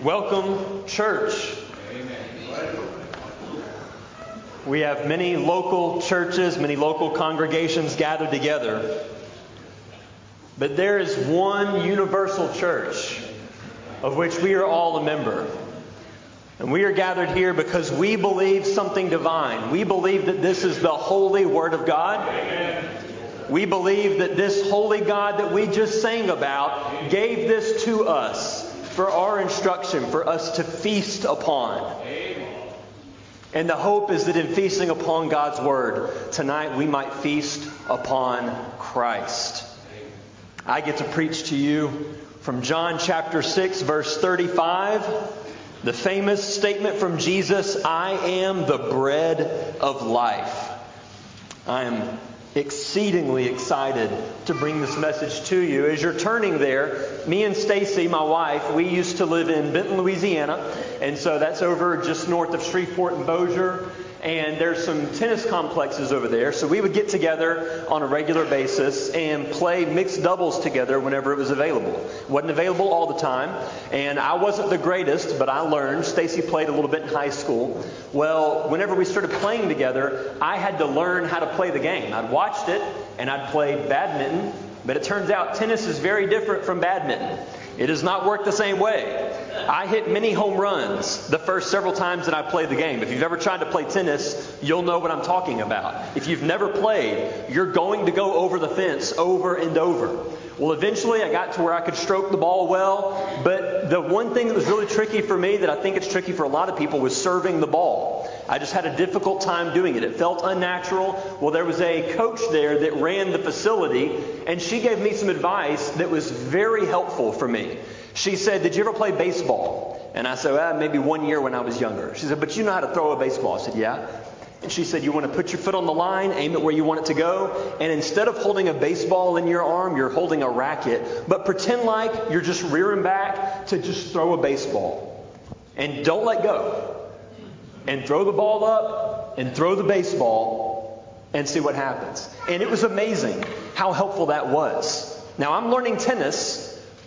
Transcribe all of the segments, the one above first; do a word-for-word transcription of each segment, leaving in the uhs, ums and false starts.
Welcome, church. We have many local churches, many local congregations gathered together. But there is one universal church of which we are all a member. And we are gathered here because we believe something divine. We believe that this is the holy Word of God. Amen. We believe that this holy God that we just sang about gave this to us for our instruction, for us to feast upon. Amen. And the hope is that in feasting upon God's Word, tonight we might feast upon Christ. I get to preach to you from John chapter six, verse thirty-five, the famous statement from Jesus, "I am the bread of life." I am exceedingly excited to bring this message to you. As you're turning there, me and Stacy, my wife, we used to live in Benton, Louisiana, and so that's over just north of Shreveport and Bossier. And there's some tennis complexes over there. So we would get together on a regular basis and play mixed doubles together whenever it was available. It wasn't available all the time. And I wasn't the greatest, but I learned. Stacy played a little bit in high school. Well, whenever we started playing together, I had to learn how to play the game. I'd watched it and I'd played badminton. But it turns out tennis is very different from badminton. It does not work the same way. I hit many home runs the first several times that I played the game. If you've ever tried to play tennis, you'll know what I'm talking about. If you've never played, you're going to go over the fence over and over. Well, eventually I got to where I could stroke the ball well, but the one thing that was really tricky for me, that I think it's tricky for a lot of people, was serving the ball. I just had a difficult time doing it. It felt unnatural. Well, there was a coach there that ran the facility, and she gave me some advice that was very helpful for me. She said, "Did you ever play baseball?" And I said, ah, maybe one year when I was younger. She said, "But you know how to throw a baseball." I said, "Yeah." And she said, "You want to put your foot on the line, aim it where you want it to go, and instead of holding a baseball in your arm, you're holding a racket, but pretend like you're just rearing back to just throw a baseball. And don't let go. And throw the ball up and throw the baseball and see what happens." And it was amazing how helpful that was. Now, I'm learning tennis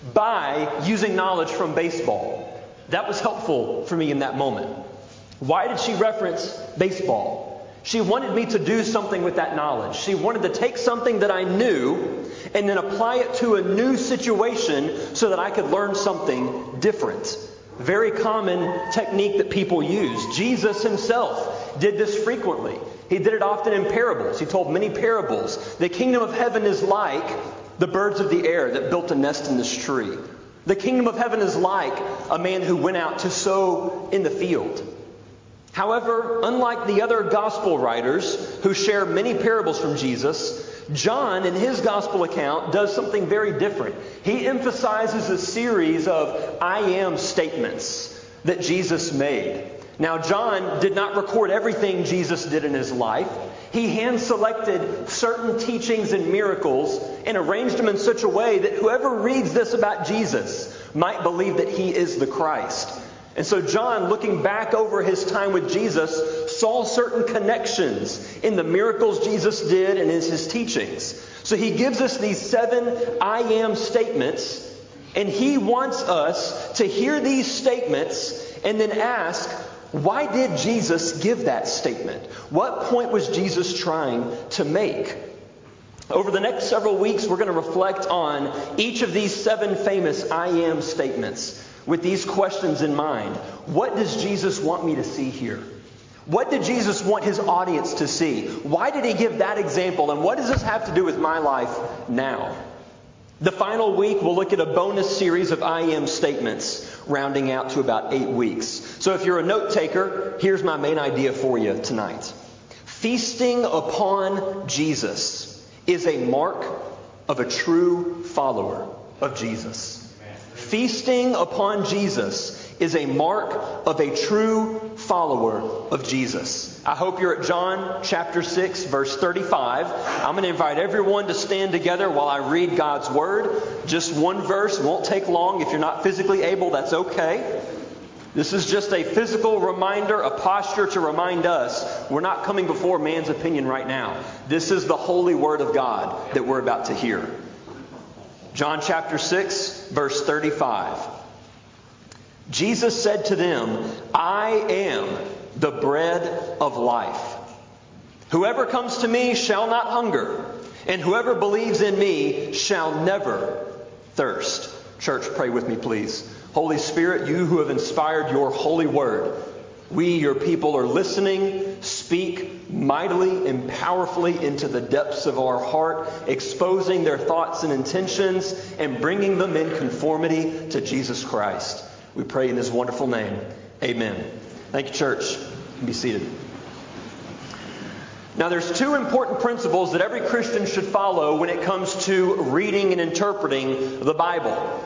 by using knowledge from baseball. That was helpful for me in that moment. Why did she reference baseball? She wanted me to do something with that knowledge. She wanted to take something that I knew and then apply it to a new situation so that I could learn something different. Very common technique that people use. Jesus himself did this frequently. He did it often in parables. He told many parables. The kingdom of heaven is like the birds of the air that built a nest in this tree. The kingdom of heaven is like a man who went out to sow in the field. However, unlike the other gospel writers who share many parables from Jesus, John, in his gospel account, does something very different. He emphasizes a series of I am statements that Jesus made. Now, John did not record everything Jesus did in his life. He hand-selected certain teachings and miracles and arranged them in such a way that whoever reads this about Jesus might believe that he is the Christ. And so John, looking back over his time with Jesus, saw certain connections in the miracles Jesus did and in his teachings. So he gives us these seven I am statements, and he wants us to hear these statements and then ask, why did Jesus give that statement? What point was Jesus trying to make? Over the next several weeks, we're going to reflect on each of these seven famous I am statements with these questions in mind. What does Jesus want me to see here? What did Jesus want his audience to see? Why did he give that example? And what does this have to do with my life now? The final week, we'll look at a bonus series of I am statements, rounding out to about eight weeks. So if you're a note taker, here's my main idea for you tonight. Feasting upon Jesus is a mark of a true follower of Jesus. Feasting upon Jesus is a mark of a true follower of Jesus. I hope you're at John chapter six, verse thirty-five. I'm going to invite everyone to stand together while I read God's Word. Just one verse, won't take long. If you're not physically able, that's okay. This is just a physical reminder, a posture to remind us we're not coming before man's opinion right now. This is the holy Word of God that we're about to hear. John chapter six, verse thirty-five. Jesus said to them, I am the bread of life. Whoever comes to me shall not hunger, and whoever believes in me shall never thirst. Church, pray with me, please. Holy Spirit, you who have inspired your holy word, we, your people, are listening. Speak mightily and powerfully into the depths of our heart, exposing their thoughts and intentions and bringing them in conformity to Jesus Christ. We pray in His wonderful name. Amen. Thank you, church. You can be seated. Now, there's two important principles that every Christian should follow when it comes to reading and interpreting the Bible.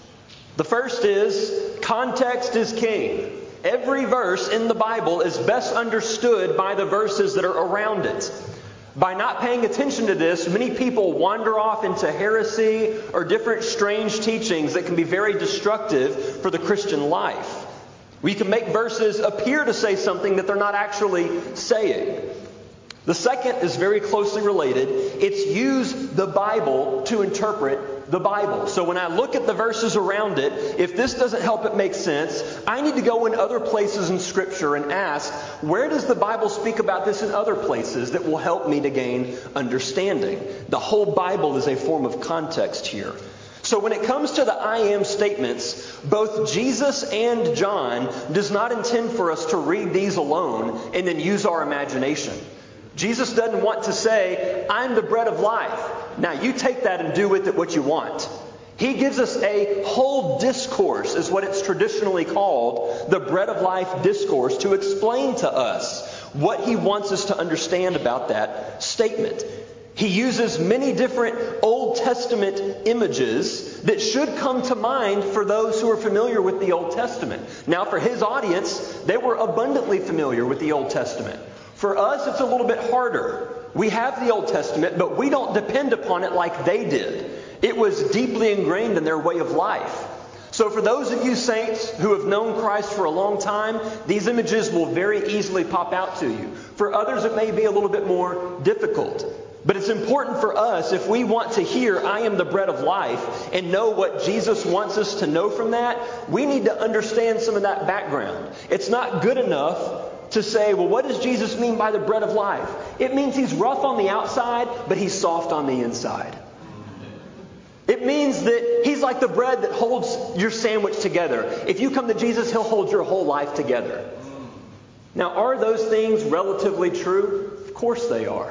The first is, context is king. Every verse in the Bible is best understood by the verses that are around it. By not paying attention to this, many people wander off into heresy or different strange teachings that can be very destructive for the Christian life. We can make verses appear to say something that they're not actually saying. The second is very closely related. It's use the Bible to interpret the Bible. So when I look at the verses around it, if this doesn't help it make sense, I need to go in other places in Scripture and ask, where does the Bible speak about this in other places that will help me to gain understanding? The whole Bible is a form of context here. So when it comes to the I am statements, both Jesus and John does not intend for us to read these alone and then use our imagination. Jesus doesn't want to say, I'm the bread of life. Now you take that and do with it what you want. He gives us a whole discourse, is what it's traditionally called, the bread of life discourse, to explain to us what He wants us to understand about that statement. He uses many different Old Testament images that should come to mind for those who are familiar with the Old Testament. Now, for His audience, they were abundantly familiar with the Old Testament. For us, it's a little bit harder. We have the Old Testament, but we don't depend upon it like they did. It was deeply ingrained in their way of life. So for those of you saints who have known Christ for a long time, these images will very easily pop out to you. For others, it may be a little bit more difficult. But it's important for us, if we want to hear, I am the bread of life, and know what Jesus wants us to know from that, we need to understand some of that background. It's not good enough to say, well, what does Jesus mean by the bread of life? It means He's rough on the outside, but He's soft on the inside. It means that He's like the bread that holds your sandwich together. If you come to Jesus, He'll hold your whole life together. Now, are those things relatively true? Of course they are.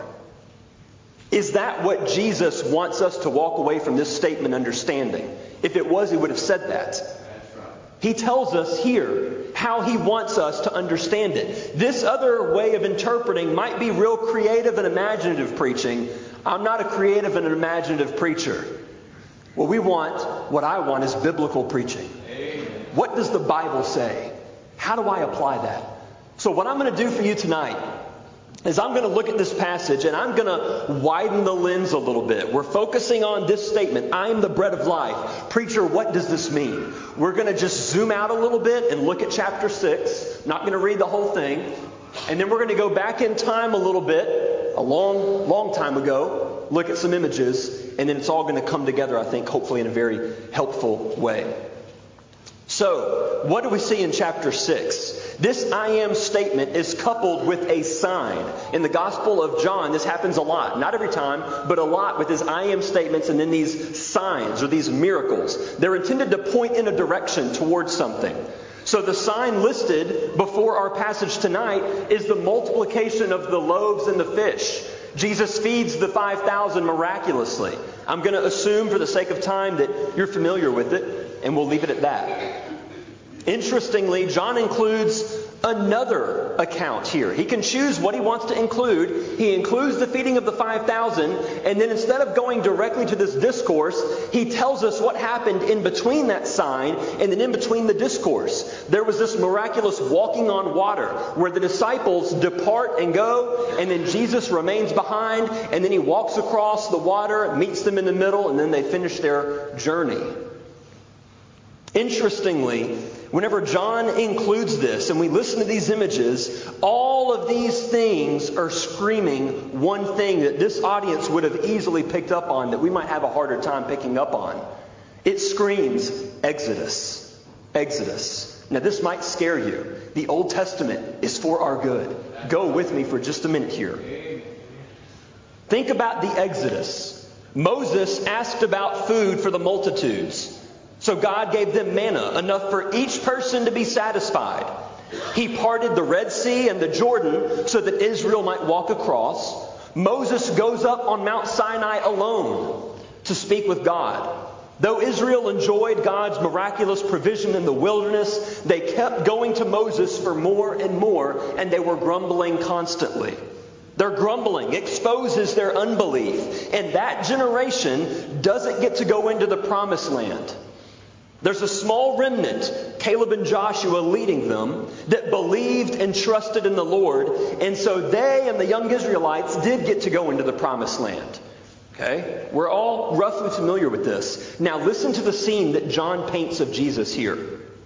Is that what Jesus wants us to walk away from this statement understanding? If it was, He would have said that. He tells us here how He wants us to understand it. This other way of interpreting might be real creative and imaginative preaching. I'm not a creative and an imaginative preacher. What we want, what I want, is biblical preaching. Amen. What does the Bible say? How do I apply that? So what I'm going to do for you tonight is I'm going to look at this passage and I'm going to widen the lens a little bit. We're focusing on this statement, I am the bread of life. Preacher, what does this mean? We're going to just zoom out a little bit and look at chapter six. Not going to read the whole thing. And then we're going to go back in time a little bit, a long, long time ago, look at some images, and then it's all going to come together, I think, hopefully in a very helpful way. So, what do we see in chapter six? This I am statement is coupled with a sign. In the Gospel of John, this happens a lot. Not every time, but a lot with his I am statements and then these signs or these miracles. They're intended to point in a direction towards something. So the sign listed before our passage tonight is the multiplication of the loaves and the fish. Jesus feeds the five thousand miraculously. I'm going to assume for the sake of time that you're familiar with it, and we'll leave it at that. Interestingly, John includes another account here. He can choose what he wants to include. He includes the feeding of the five thousand, and then instead of going directly to this discourse, he tells us what happened in between that sign and then in between the discourse. There was this miraculous walking on water where the disciples depart and go, and then Jesus remains behind, and then he walks across the water, meets them in the middle, and then they finish their journey. Interestingly, whenever John includes this and we listen to these images, all of these things are screaming one thing that this audience would have easily picked up on that we might have a harder time picking up on. It screams Exodus. Exodus. Now this might scare you. The Old Testament is for our good. Go with me for just a minute here. Think about the Exodus. Moses asked about food for the multitudes. So God gave them manna, enough for each person to be satisfied. He parted the Red Sea and the Jordan so that Israel might walk across. Moses goes up on Mount Sinai alone to speak with God. Though Israel enjoyed God's miraculous provision in the wilderness, they kept going to Moses for more and more, and they were grumbling constantly. Their grumbling exposes their unbelief, and that generation doesn't get to go into the promised land. There's a small remnant, Caleb and Joshua leading them, that believed and trusted in the Lord, and so they and the young Israelites did get to go into the promised land. Okay? We're all roughly familiar with this. Now listen to the scene that John paints of Jesus here.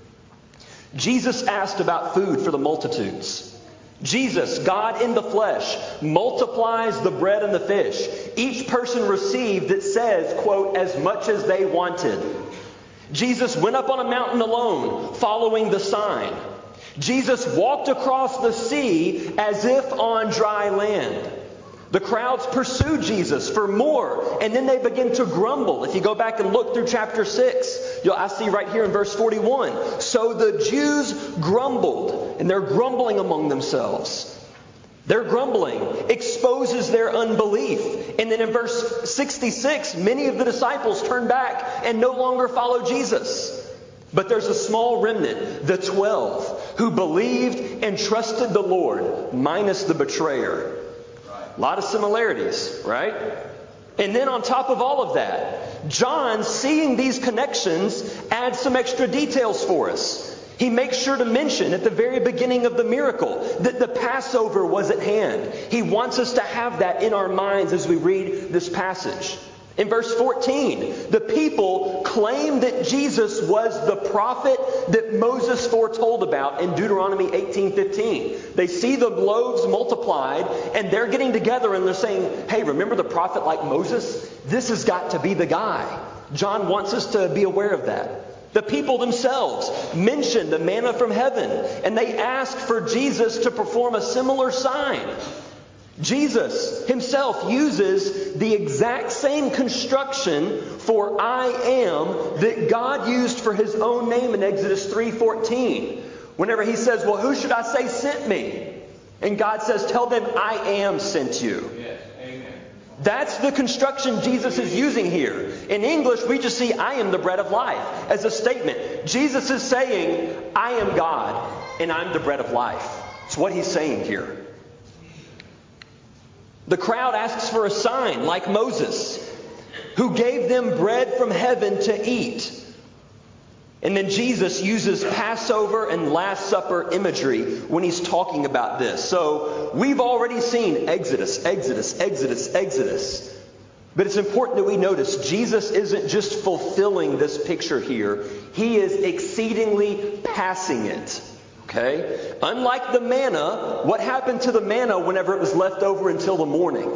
Jesus asked about food for the multitudes. Jesus, God in the flesh, multiplies the bread and the fish. Each person received, it says, quote, as much as they wanted. Jesus went up on a mountain alone, following the sign. Jesus walked across the sea as if on dry land. The crowds pursued Jesus for more, and then they begin to grumble. If you go back and look through chapter six, you'll, I see right here in verse forty-one. So the Jews grumbled, and they're grumbling among themselves. Their grumbling exposes their unbelief. And then in verse sixty-six, many of the disciples turn back and no longer follow Jesus. But there's a small remnant, the twelve, who believed and trusted the Lord, minus the betrayer. A lot of similarities, right? And then on top of all of that, John, seeing these connections, adds some extra details for us. He makes sure to mention at the very beginning of the miracle that the Passover was at hand. He wants us to have that in our minds as we read this passage. In verse fourteen, the people claim that Jesus was the prophet that Moses foretold about in Deuteronomy eighteen fifteen. They see the loaves multiplied, and they're getting together and they're saying, hey, remember the prophet like Moses? This has got to be the guy. John wants us to be aware of that. The people themselves mention the manna from heaven, and they ask for Jesus to perform a similar sign. Jesus himself uses the exact same construction for I am that God used for his own name in Exodus three fourteen. Whenever he says, well, who should I say sent me? And God says, tell them I am sent you. Yes, amen. That's the construction Jesus is using here. In English, we just see I am the bread of life as a statement. Jesus is saying, I am God and I'm the bread of life. It's what he's saying here. The crowd asks for a sign like Moses, who gave them bread from heaven to eat. And then Jesus uses Passover and Last Supper imagery when he's talking about this. So we've already seen Exodus, Exodus, Exodus, Exodus. But it's important that we notice Jesus isn't just fulfilling this picture here. He is exceedingly passing it. Okay? Unlike the manna, what happened to the manna whenever it was left over until the morning?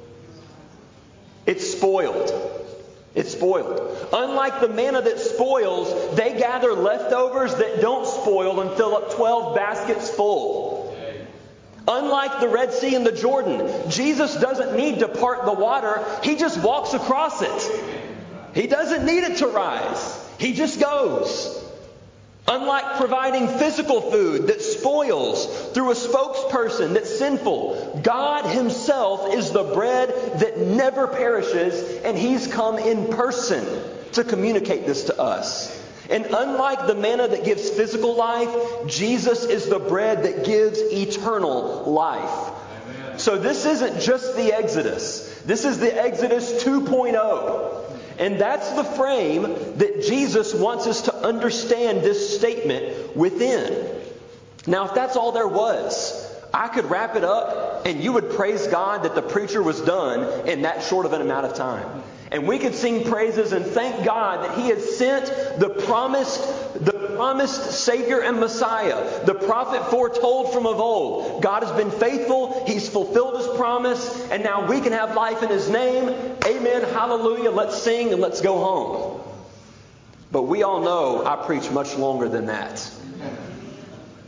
It spoiled. It spoiled. Unlike the manna that spoils, they gather leftovers that don't spoil and fill up twelve baskets full. Unlike the Red Sea and the Jordan, Jesus doesn't need to part the water. He just walks across it. He doesn't need it to rise. He just goes. Unlike providing physical food that spoils through a spokesperson that's sinful, God himself is the bread that never perishes, and he's come in person to communicate this to us. And unlike the manna that gives physical life, Jesus is the bread that gives eternal life. Amen. So this isn't just the Exodus. This is the Exodus two point oh. And that's the frame that Jesus wants us to understand this statement within. Now, if that's all there was, I could wrap it up and you would praise God that the preacher was done in that short of an amount of time. And we could sing praises and thank God that he has sent the promised, the promised Savior and Messiah, the prophet foretold from of old. God has been faithful. He's fulfilled his promise. And now we can have life in his name. Amen. Hallelujah. Let's sing and let's go home. But we all know I preach much longer than that.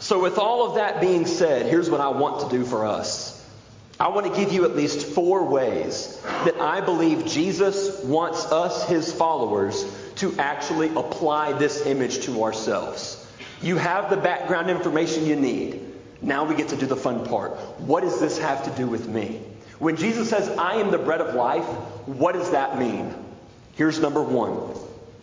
So with all of that being said, here's what I want to do for us. I want to give you at least four ways that I believe Jesus wants us, his followers, to actually apply this image to ourselves. You have the background information you need. Now we get to do the fun part. What does this have to do with me? When Jesus says, I am the bread of life, what does that mean? Here's number one.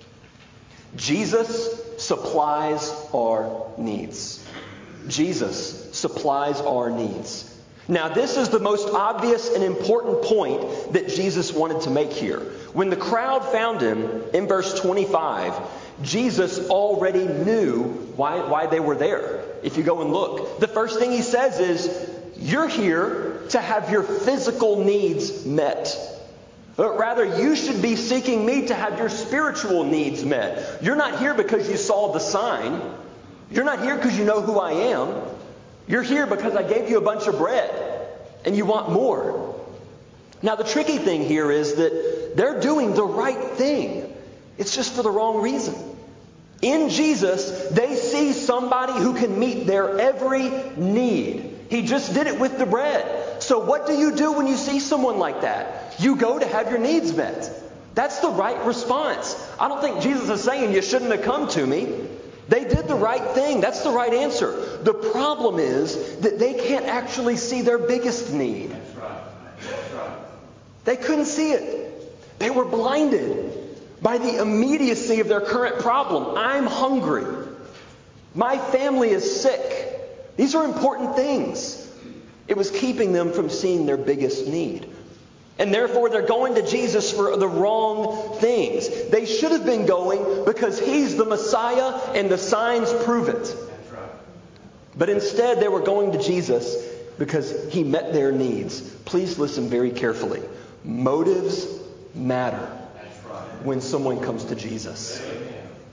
Jesus supplies our needs. Jesus supplies our needs. Now, this is the most obvious and important point that Jesus wanted to make here. When the crowd found him, in verse twenty-five, Jesus already knew why, why they were there. If you go and look, the first thing he says is, you're here to have your physical needs met. But rather, you should be seeking me to have your spiritual needs met. You're not here because you saw the sign. You're not here because you know who I am. You're here because I gave you a bunch of bread and you want more. Now, the tricky thing here is that they're doing the right thing. It's just for the wrong reason. In Jesus, they see somebody who can meet their every need. He just did it with the bread. So what do you do when you see someone like that? You go to have your needs met. That's the right response. I don't think Jesus is saying you shouldn't have come to me. They did the right thing. That's the right answer. The problem is that they can't actually see their biggest need. That's right. That's right. They couldn't see it. They were blinded by the immediacy of their current problem. I'm hungry. My family is sick. These are important things. It was keeping them from seeing their biggest need. And therefore, they're going to Jesus for the wrong things. They should have been going because he's the Messiah and the signs prove it. That's right. But instead, they were going to Jesus because he met their needs. Please listen very carefully. Motives matter That's right. when someone comes to Jesus. Amen.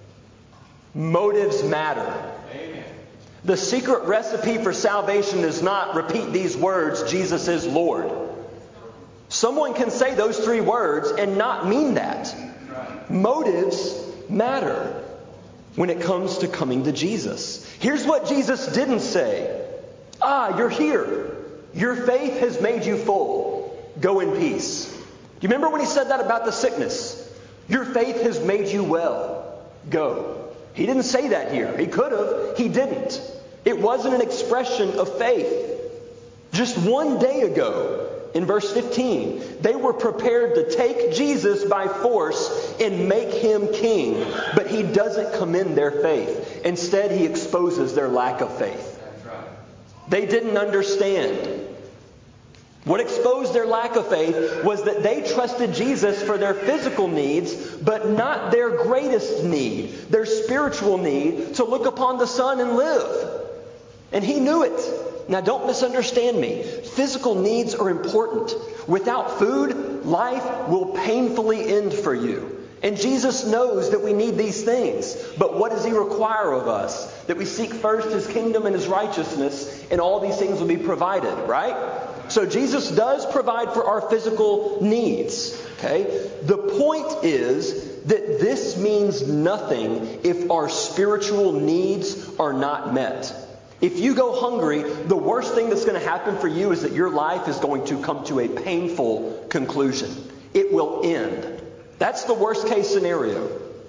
Motives matter. Amen. The secret recipe for salvation is not repeat these words, Jesus is Lord. Someone can say those three words and not mean that. Right. Motives matter when it comes to coming to Jesus. Here's what Jesus didn't say. Ah, you're here. Your faith has made you full. Go in peace. Do you remember when he said that about the sickness? Your faith has made you well. Go. He didn't say that here. He could have. He didn't. It wasn't an expression of faith. Just one day ago, in verse fifteen, they were prepared to take Jesus by force and make him king. But he doesn't commend their faith. Instead, he exposes their lack of faith. That's right. They didn't understand. What exposed their lack of faith was that they trusted Jesus for their physical needs, but not their greatest need, their spiritual need to look upon the Son and live. And he knew it. Now, don't misunderstand me. Physical needs are important. Without food, life will painfully end for you. And Jesus knows that we need these things. But what does he require of us? That we seek first his kingdom and his righteousness, and all these things will be provided, right? So Jesus does provide for our physical needs. Okay? The point is that this means nothing if our spiritual needs are not met. If you go hungry, the worst thing that's going to happen for you is that your life is going to come to a painful conclusion. It will end. That's the worst case scenario.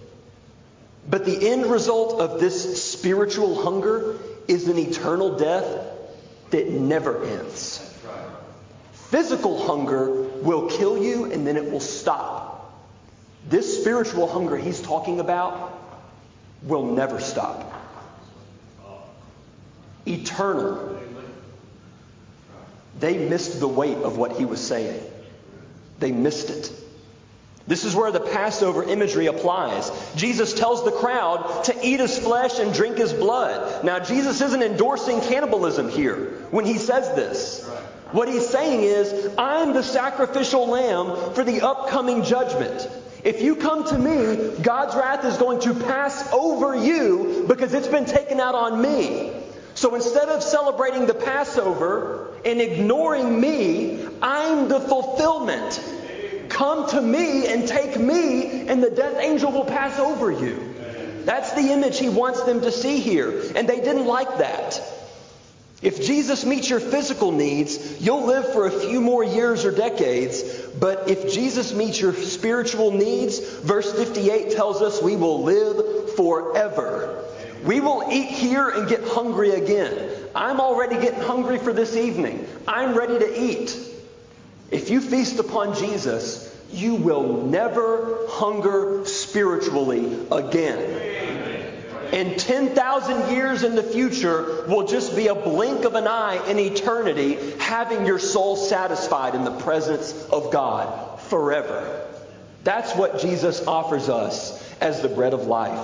But the end result of this spiritual hunger is an eternal death that never ends. Physical hunger will kill you and then it will stop. This spiritual hunger he's talking about will never stop. Eternal. They missed the weight of what he was saying. They missed it. This is where the Passover imagery applies. Jesus tells the crowd to eat his flesh and drink his blood. Now, Jesus isn't endorsing cannibalism here when he says this. What he's saying is, I'm the sacrificial lamb for the upcoming judgment. If you come to me, God's wrath is going to pass over you because it's been taken out on me. So instead of celebrating the Passover and ignoring me, I'm the fulfillment. Come to me and take me, and the death angel will pass over you. That's the image he wants them to see here. And they didn't like that. If Jesus meets your physical needs, you'll live for a few more years or decades. But if Jesus meets your spiritual needs, verse fifty-eight tells us we will live forever. We will eat here and get hungry again. I'm already getting hungry for this evening. I'm ready to eat. If you feast upon Jesus, you will never hunger spiritually again. And ten thousand years in the future will just be a blink of an eye in eternity, having your soul satisfied in the presence of God forever. That's what Jesus offers us as the bread of life.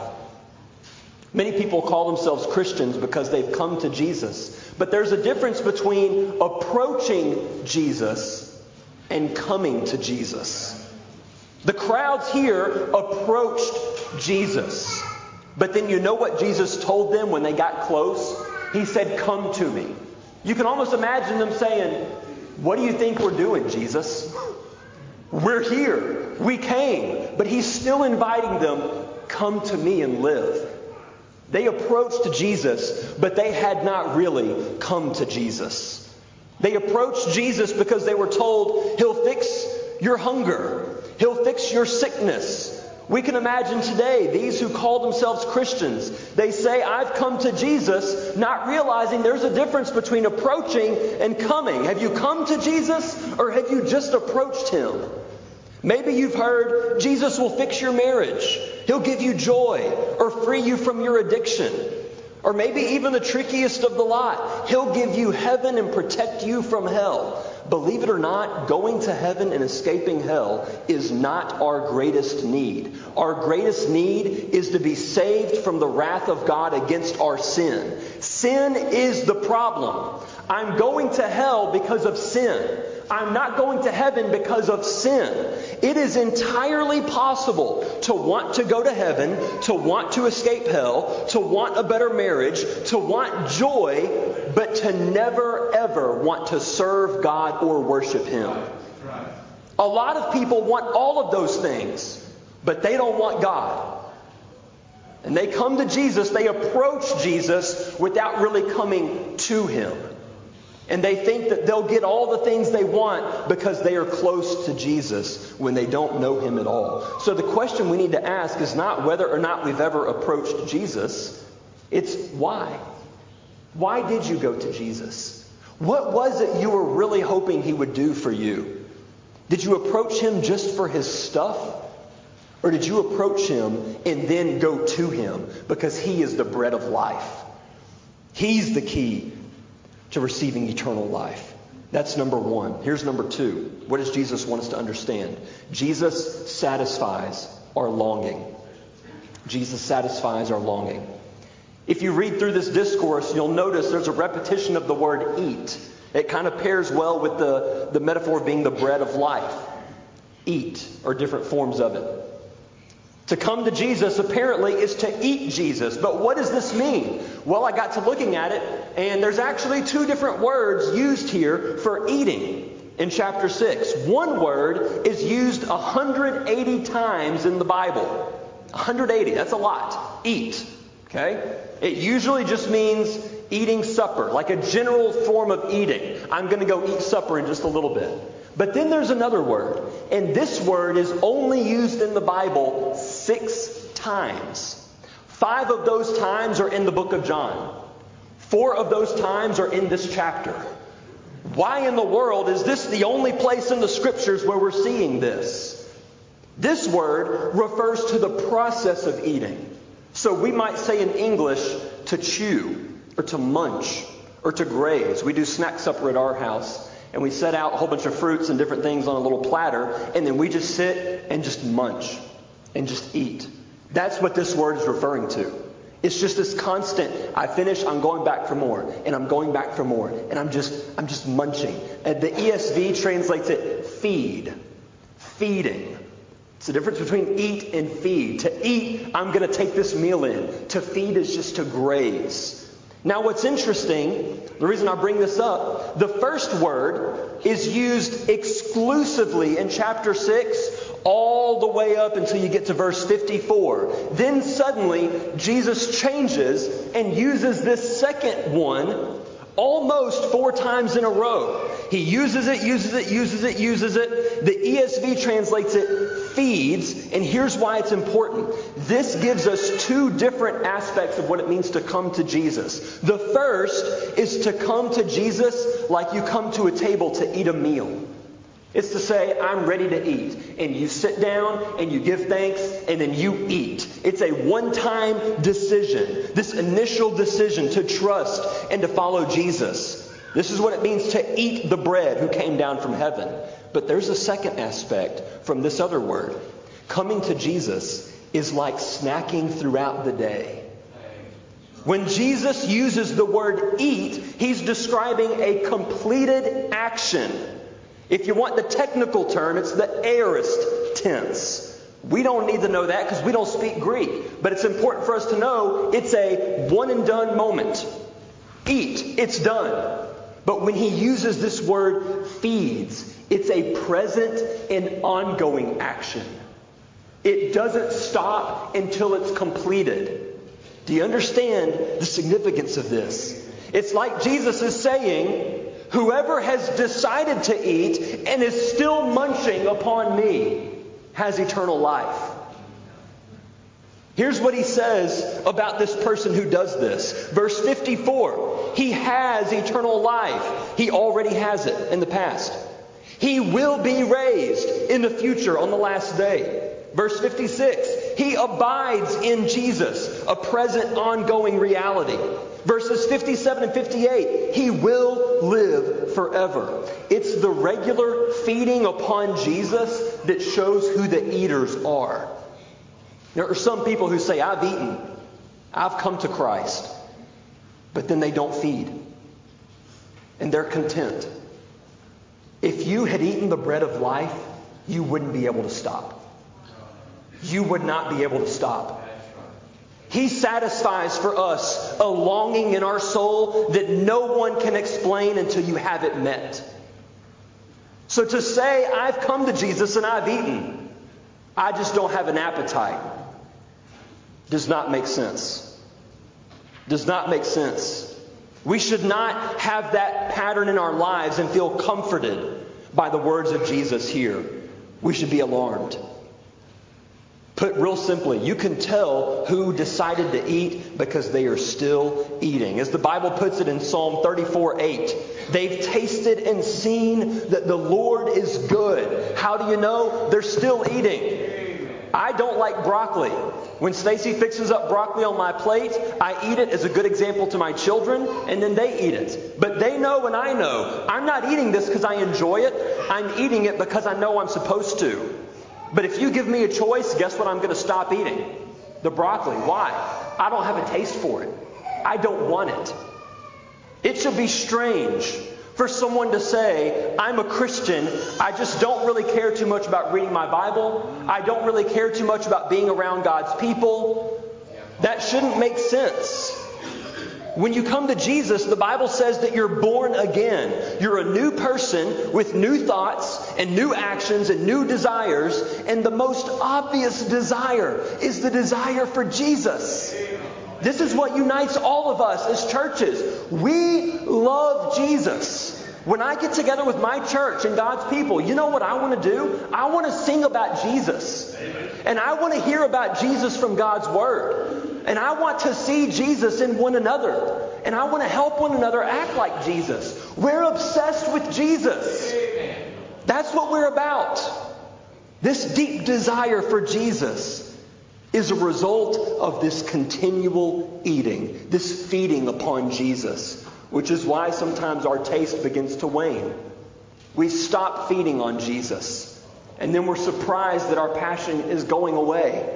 Many people call themselves Christians because they've come to Jesus. But there's a difference between approaching Jesus and coming to Jesus. The crowds here approached Jesus. But then you know what Jesus told them when they got close? He said, "Come to me." You can almost imagine them saying, "What do you think we're doing, Jesus? We're here. We came." But he's still inviting them, "Come to me and live." They approached Jesus, but they had not really come to Jesus. They approached Jesus because they were told, "He'll fix your hunger. He'll fix your sickness." We can imagine today, these who call themselves Christians, they say, "I've come to Jesus," not realizing there's a difference between approaching and coming. Have you come to Jesus, or have you just approached Him? Maybe you've heard, Jesus will fix your marriage. He'll give you joy or free you from your addiction. Or maybe even the trickiest of the lot, He'll give you heaven and protect you from hell. Believe it or not, going to heaven and escaping hell is not our greatest need. Our greatest need is to be saved from the wrath of God against our sin. Sin is the problem. I'm going to hell because of sin. I'm not going to heaven because of sin. It is entirely possible to want to go to heaven, to want to escape hell, to want a better marriage, to want joy, but to never ever want to serve God or worship Him. A lot of people want all of those things, but they don't want God. And they come to Jesus, they approach Jesus without really coming to Him. And they think that they'll get all the things they want because they are close to Jesus when they don't know Him at all. So the question we need to ask is not whether or not we've ever approached Jesus. It's why. Why did you go to Jesus? What was it you were really hoping He would do for you? Did you approach Him just for His stuff? Or did you approach Him and then go to Him because He is the bread of life? He's the key to receiving eternal life. That's number one. Here's number two. What does Jesus want us to understand? Jesus satisfies our longing. Jesus satisfies our longing. If you read through this discourse, you'll notice there's a repetition of the word eat. It kind of pairs well with the, the metaphor of being the bread of life. Eat, or different forms of it. To come to Jesus, apparently, is to eat Jesus. But what does this mean? Well, I got to looking at it, and there's actually two different words used here for eating in chapter six. One word is used one hundred eighty times in the Bible. one hundred eighty, that's a lot. Eat. Okay? It usually just means eating supper, like a general form of eating. I'm going to go eat supper in just a little bit. But then there's another word, and this word is only used in the Bible six times. Five of those times are in the book of John. Four of those times are in this chapter. Why in the world is this the only place in the Scriptures where we're seeing this? This word refers to the process of eating. So we might say in English, to chew, or to munch, or to graze. We do snack supper at our house. And we set out a whole bunch of fruits and different things on a little platter. And then we just sit and just munch and just eat. That's what this word is referring to. It's just this constant, I finish, I'm going back for more. And I'm going back for more. And I'm just, I'm just munching. And the E S V translates it feed. Feeding. It's the difference between eat and feed. To eat, I'm going to take this meal in. To feed is just to graze. Now what's interesting, The reason I bring this up, the first word is used exclusively in chapter six all the way up until you get to verse fifty-four. Then suddenly Jesus changes and uses this second one almost four times in a row. He uses it, uses it, uses it, uses it. The E S V translates it feeds, and here's why it's important. This gives us two different aspects of what it means to come to Jesus. The first is to come to Jesus like you come to a table to eat a meal. It's to say, I'm ready to eat. And you sit down and you give thanks and then you eat. It's a one-time decision. This initial decision to trust and to follow Jesus. This is what it means to eat the bread who came down from heaven. But there's a second aspect from this other word. Coming to Jesus is like snacking throughout the day. When Jesus uses the word eat, he's describing a completed action. If you want the technical term, it's the aorist tense. We don't need to know that because we don't speak Greek. But it's important for us to know it's a one and done moment. Eat, it's done. But when he uses this word feeds, it's a present and ongoing action. It doesn't stop until it's completed. Do you understand the significance of this? It's like Jesus is saying, whoever has decided to eat and is still munching upon me has eternal life. Here's what he says about this person who does this. Verse fifty-four. He has eternal life. He already has it in the past. He will be raised in the future on the last day. Verse fifty-six. He abides in Jesus, a present ongoing reality. Verses fifty-seven and fifty-eight, he will live forever. It's the regular feeding upon Jesus that shows who the eaters are. There are some people who say, I've eaten, I've come to Christ, but then they don't feed. And they're content. If you had eaten the bread of life, you wouldn't be able to stop. You would not be able to stop. He satisfies for us a longing in our soul that no one can explain until you have it met. So to say, I've come to Jesus and I've eaten, I just don't have an appetite, does not make sense. Does not make sense. We should not have that pattern in our lives and feel comforted by the words of Jesus here. We should be alarmed. Put real simply, you can tell who decided to eat because they are still eating. As the Bible puts it in Psalm thirty-four eight, they've tasted and seen that the Lord is good. How do you know? They're still eating. I don't like broccoli. When Stacy fixes up broccoli on my plate, I eat it as a good example to my children, and then they eat it. But they know and I know, I'm not eating this because I enjoy it. I'm eating it because I know I'm supposed to. But if you give me a choice, guess what I'm going to stop eating? The broccoli. Why? I don't have a taste for it. I don't want it. It should be strange for someone to say, I'm a Christian, I just don't really care too much about reading my Bible. I don't really care too much about being around God's people. That shouldn't make sense. When you come to Jesus, the Bible says that you're born again. You're a new person with new thoughts and new actions and new desires. And the most obvious desire is the desire for Jesus. This is what unites all of us as churches. We love Jesus. When I get together with my church and God's people, you know what I want to do? I want to sing about Jesus. And I want to hear about Jesus from God's Word. And I want to see Jesus in one another. And I want to help one another act like Jesus. We're obsessed with Jesus. That's what we're about. This deep desire for Jesus is a result of this continual eating, this feeding upon Jesus, which is why sometimes our taste begins to wane. We stop feeding on Jesus, and then we're surprised that our passion is going away.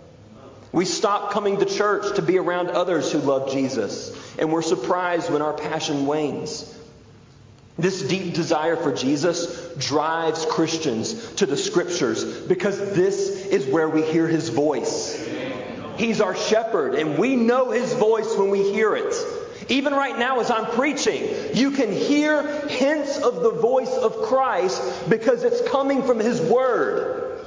We stop coming to church to be around others who love Jesus, and we're surprised when our passion wanes. This deep desire for Jesus drives Christians to the Scriptures because this is where we hear His voice. He's our shepherd, and we know His voice when we hear it. Even right now as I'm preaching, you can hear hints of the voice of Christ because it's coming from His Word.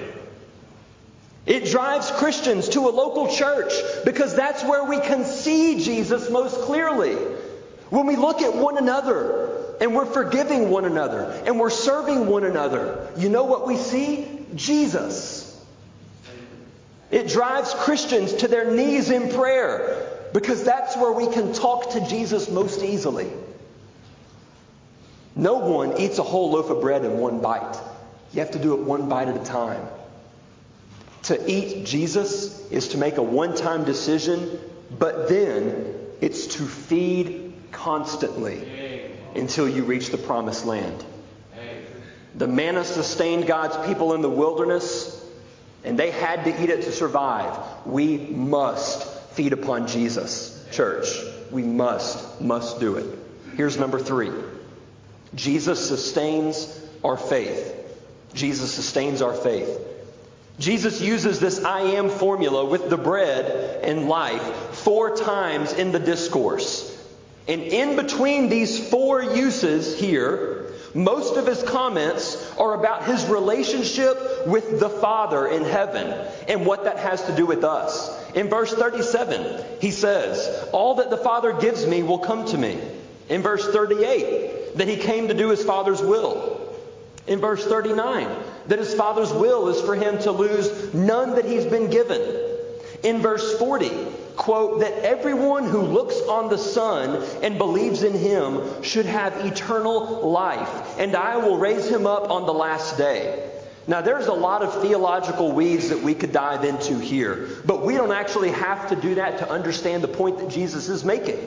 It drives Christians to a local church because that's where we can see Jesus most clearly. When we look at one another and we're forgiving one another and we're serving one another, you know what we see? Jesus. It drives Christians to their knees in prayer because that's where we can talk to Jesus most easily. No one eats a whole loaf of bread in one bite. You have to do it one bite at a time. To eat Jesus is to make a one-time decision, but then it's to feed constantly until you reach the promised land. The manna sustained God's people in the wilderness, and they had to eat it to survive. We must feed upon Jesus, church. We must, must do it. Here's number three. Jesus sustains our faith. Jesus sustains our faith. Jesus uses this I am formula with the bread and life four times in the discourse. And in between these four uses here, most of His comments are about His relationship with the Father in heaven and what that has to do with us. In verse thirty-seven, He says, all that the Father gives me will come to me. In verse thirty-eight, that He came to do His Father's will. In verse thirty-nine, that His Father's will is for Him to lose none that He's been given. In verse forty, quote, that everyone who looks on the Son and believes in Him should have eternal life, and I will raise him up on the last day. Now, there's a lot of theological weeds that we could dive into here, but we don't actually have to do that to understand the point that Jesus is making.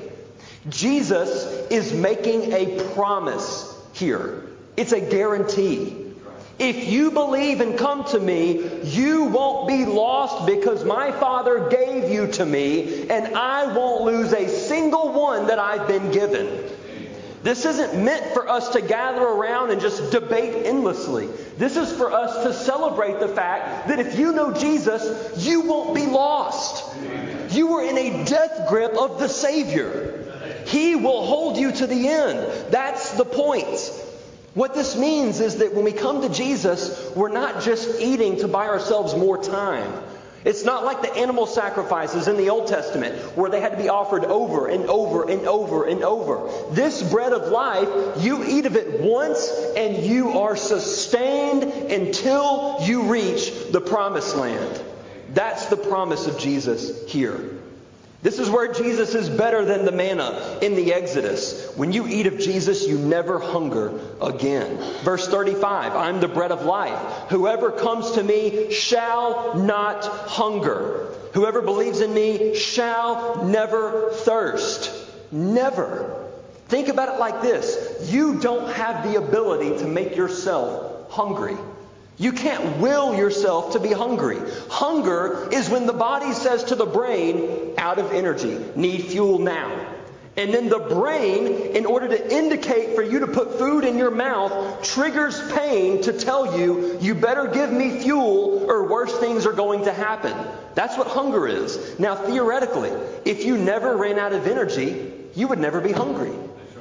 Jesus is making a promise here. It's a guarantee. If you believe and come to me, you won't be lost because my Father gave you to me, and I won't lose a single one that I've been given. This isn't meant for us to gather around and just debate endlessly. This is for us to celebrate the fact that if you know Jesus, you won't be lost. You are in a death grip of the Savior. He will hold you to the end. That's the point. What this means is that when we come to Jesus, we're not just eating to buy ourselves more time. It's not like the animal sacrifices in the Old Testament where they had to be offered over and over and over and over. This bread of life, you eat of it once and you are sustained until you reach the promised land. That's the promise of Jesus here. This is where Jesus is better than the manna in the Exodus. When you eat of Jesus, you never hunger again. Verse thirty-five, I'm the bread of life. Whoever comes to me shall not hunger. Whoever believes in me shall never thirst. Never. Think about it like this. You don't have the ability to make yourself hungry. You can't will yourself to be hungry. Hunger is when the body says to the brain, out of energy, need fuel now. And then the brain, in order to indicate for you to put food in your mouth, triggers pain to tell you, you better give me fuel or worse things are going to happen. That's what hunger is. Now, theoretically, if you never ran out of energy, you would never be hungry.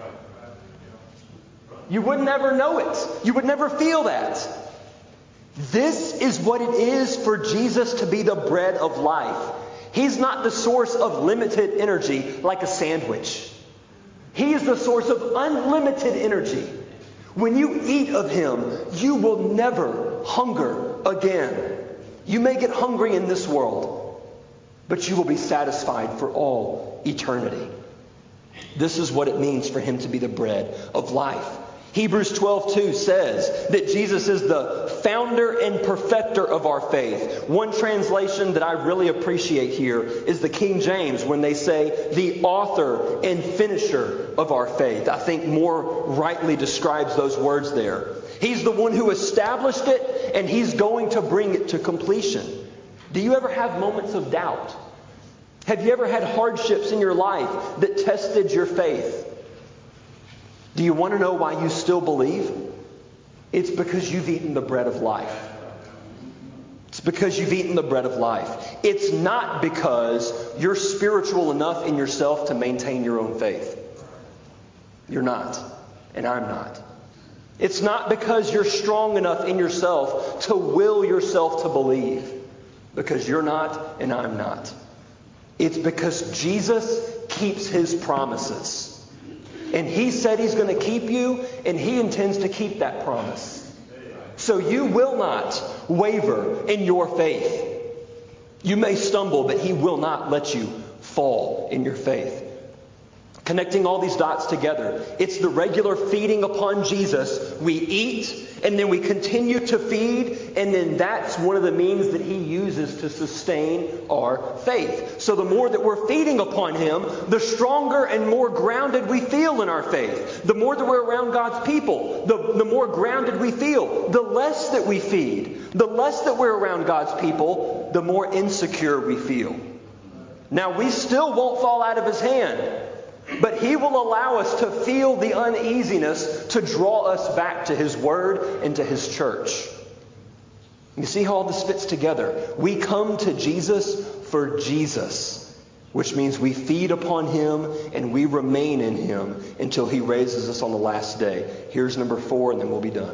You would never know it. You would never feel that. This is what it is for Jesus to be the bread of life. He's not the source of limited energy like a sandwich. He is the source of unlimited energy. When you eat of Him, you will never hunger again. You may get hungry in this world, but you will be satisfied for all eternity. This is what it means for Him to be the bread of life. Hebrews twelve two says that Jesus is the founder and perfecter of our faith. One translation that I really appreciate here is the King James when they say the author and finisher of our faith. I think more rightly describes those words there. He's the one who established it and He's going to bring it to completion. Do you ever have moments of doubt? Have you ever had hardships in your life that tested your faith? Do you want to know why you still believe? It's because you've eaten the bread of life. It's because you've eaten the bread of life. It's not because you're spiritual enough in yourself to maintain your own faith. You're not, and I'm not. It's not because you're strong enough in yourself to will yourself to believe, because you're not and I'm not. It's because Jesus keeps His promises. And He said He's going to keep you, and He intends to keep that promise. So you will not waver in your faith. You may stumble, but He will not let you fall in your faith. Connecting all these dots together, it's the regular feeding upon Jesus. We eat, and then we continue to feed, and then that's one of the means that He uses to sustain our faith. So the more that we're feeding upon Him, the stronger and more grounded we feel in our faith. The more that we're around God's people, the, the more grounded we feel. The less that we feed, the less that we're around God's people, the more insecure we feel. Now, we still won't fall out of His hand. But He will allow us to feel the uneasiness to draw us back to His Word and to His church. You see how all this fits together? We come to Jesus for Jesus, which means we feed upon Him and we remain in Him until He raises us on the last day. Here's number four, and then we'll be done.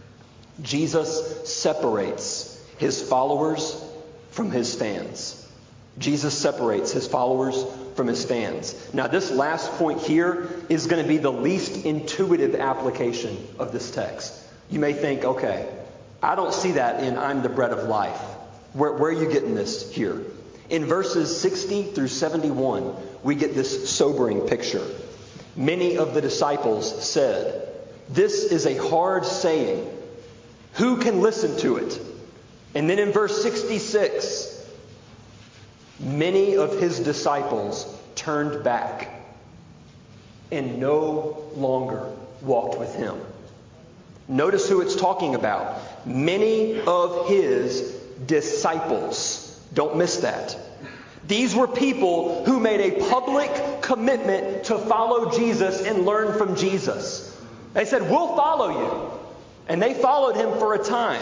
Jesus separates His followers from His fans. Jesus separates His followers from His fans. Now, this last point here is going to be the least intuitive application of this text. You may think, okay, I don't see that in I'm the bread of life. Where, where are you getting this here? In verses sixty through seventy-one, we get this sobering picture. Many of the disciples said, "This is a hard saying. Who can listen to it?" And then in verse sixty-six, many of His disciples turned back and no longer walked with Him. Notice who it's talking about. Many of His disciples. Don't miss that. These were people who made a public commitment to follow Jesus and learn from Jesus. They said, "We'll follow you." And they followed Him for a time.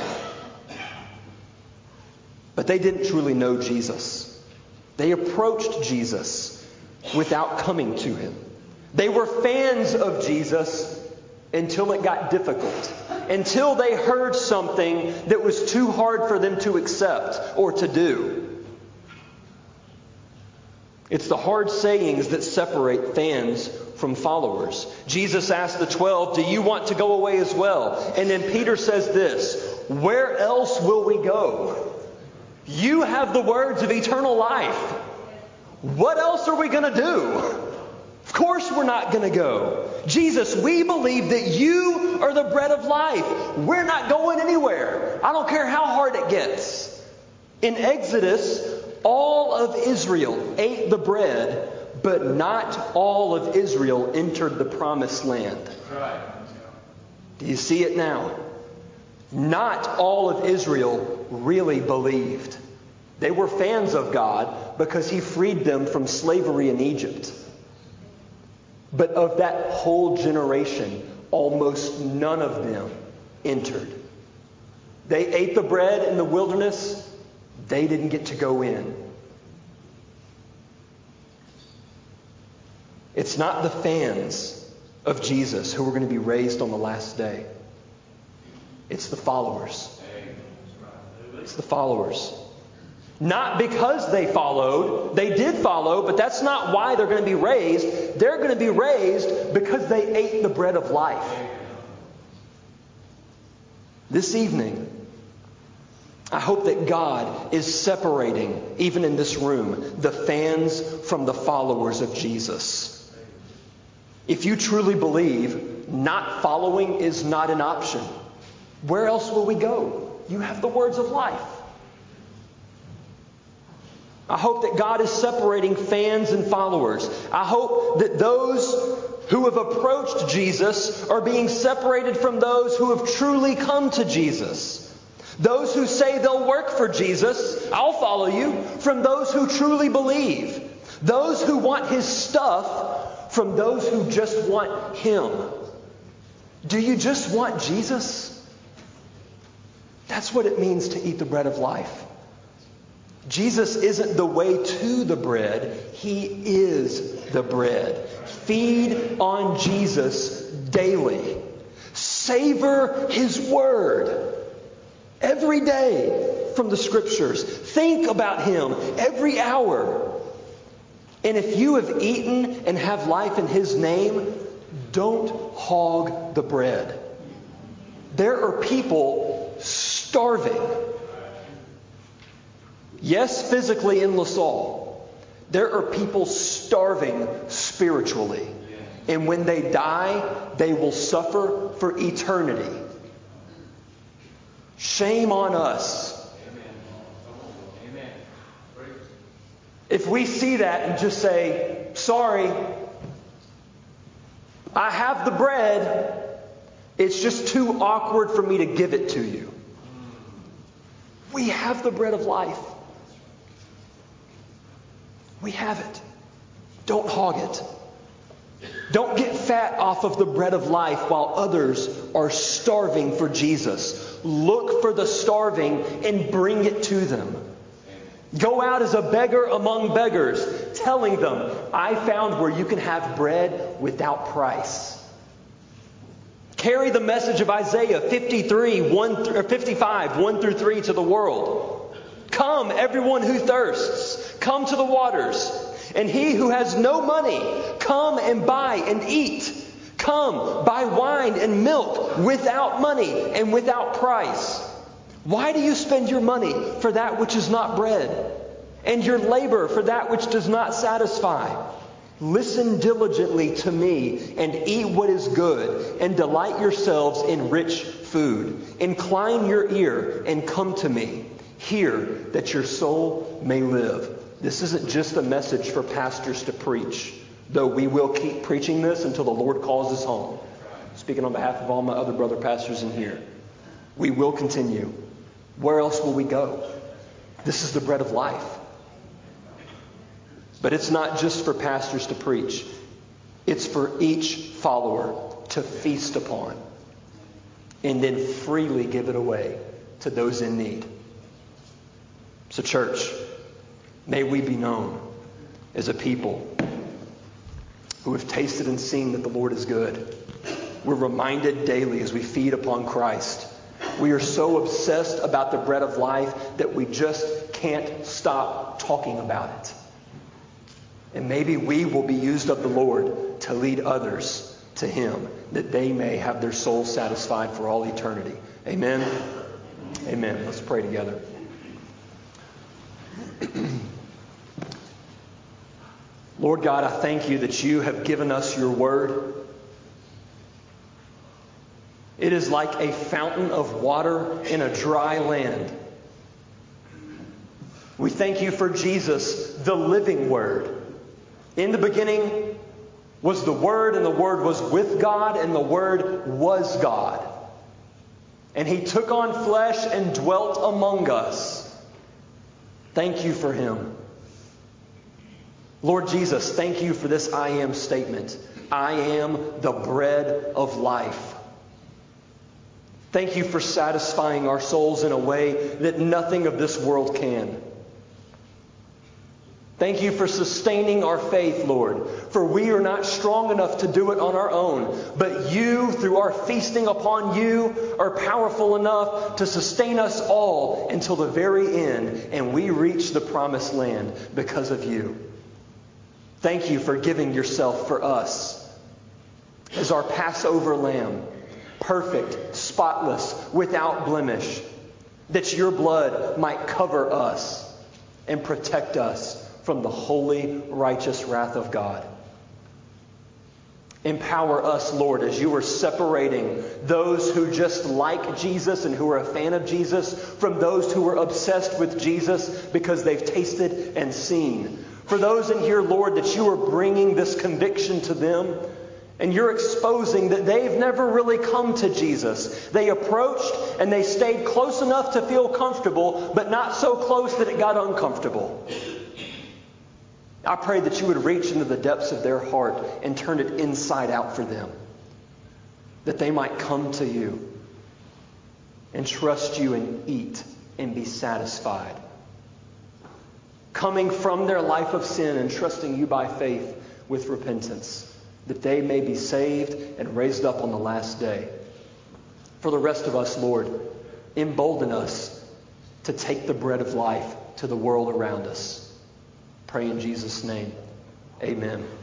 But they didn't truly know Jesus. They approached Jesus without coming to Him. They were fans of Jesus until it got difficult. Until they heard something that was too hard for them to accept or to do. It's the hard sayings that separate fans from followers. Jesus asked the twelve, "Do you want to go away as well?" And then Peter says this, "Where else will we go? You have the words of eternal life. What else are we going to do? Of course we're not going to go. Jesus, we believe that You are the bread of life. We're not going anywhere. I don't care how hard it gets." In Exodus, all of Israel ate the bread, but not all of Israel entered the promised land. Do you see it now? Not all of Israel really believed. They were fans of God because He freed them from slavery in Egypt. But of that whole generation, almost none of them entered. They ate the bread in the wilderness. They didn't get to go in. It's not the fans of Jesus who are going to be raised on the last day. It's the followers. It's the followers. Not because they followed. They did follow, but that's not why they're going to be raised. They're going to be raised because they ate the bread of life. This evening, I hope that God is separating, even in this room, the fans from the followers of Jesus. If you truly believe not following is not an option, where else will we go? You have the words of life. I hope that God is separating fans and followers. I hope that those who have approached Jesus are being separated from those who have truly come to Jesus. Those who say they'll work for Jesus, I'll follow you, from those who truly believe. Those who want His stuff from those who just want Him. Do you just want Jesus? That's what it means to eat the bread of life. Jesus isn't the way to the bread. He is the bread. Feed on Jesus daily. Savor His Word every day from the Scriptures. Think about Him every hour. And if you have eaten and have life in His name, don't hog the bread. There are people starving. Yes, physically in LaSalle. There are people starving spiritually. And when they die, they will suffer for eternity. Shame on us. If we see that and just say, sorry, I have the bread, it's just too awkward for me to give it to you. We have the bread of life. We have it. Don't hog it. Don't get fat off of the bread of life while others are starving for Jesus. Look for the starving and bring it to them. Go out as a beggar among beggars, telling them, I found where you can have bread without price. Carry the message of Isaiah fifty-three, one th- or fifty-five, one through three to the world. Come, everyone who thirsts, come to the waters. And he who has no money, come and buy and eat. Come, buy wine and milk without money and without price. Why do you spend your money for that which is not bread, and your labor for that which does not satisfy? Listen diligently to me and eat what is good, and delight yourselves in rich food. Incline your ear and come to me. Hear that your soul may live. This isn't just a message for pastors to preach, though we will keep preaching this until the Lord calls us home. Speaking on behalf of all my other brother pastors in here, we will continue. Where else will we go? This is the bread of life. But it's not just for pastors to preach. It's for each follower to feast upon and then freely give it away to those in need. So church, may we be known as a people who have tasted and seen that the Lord is good. We're reminded daily as we feed upon Christ. We are so obsessed about the bread of life that we just can't stop talking about it. And maybe we will be used of the Lord to lead others to Him, that they may have their souls satisfied for all eternity. Amen? Amen. Let's pray together. Lord God, I thank you that you have given us your word. It is like a fountain of water in a dry land. We thank you for Jesus, the living word. In the beginning was the Word, and the Word was with God, and the Word was God. And He took on flesh and dwelt among us. Thank you for Him. Lord Jesus, thank you for this I am statement. I am the bread of life. Thank you for satisfying our souls in a way that nothing of this world can. Thank you for sustaining our faith, Lord, for we are not strong enough to do it on our own. But you, through our feasting upon you, are powerful enough to sustain us all until the very end, and we reach the promised land because of you. Thank you for giving yourself for us as our Passover lamb, perfect, spotless, without blemish, that your blood might cover us and protect us from the holy, righteous wrath of God. Empower us, Lord, as you are separating those who just like Jesus and who are a fan of Jesus from those who are obsessed with Jesus because they've tasted and seen. For those in here, Lord, that you are bringing this conviction to them, and you're exposing that they've never really come to Jesus. They approached and they stayed close enough to feel comfortable, but not so close that it got uncomfortable. I pray that you would reach into the depths of their heart and turn it inside out for them, that they might come to you. and trust you and eat and be satisfied. Coming from their life of sin and trusting you by faith with repentance, that they may be saved and raised up on the last day. For the rest of us, Lord, embolden us to take the bread of life to the world around us. Pray in Jesus' name. Amen.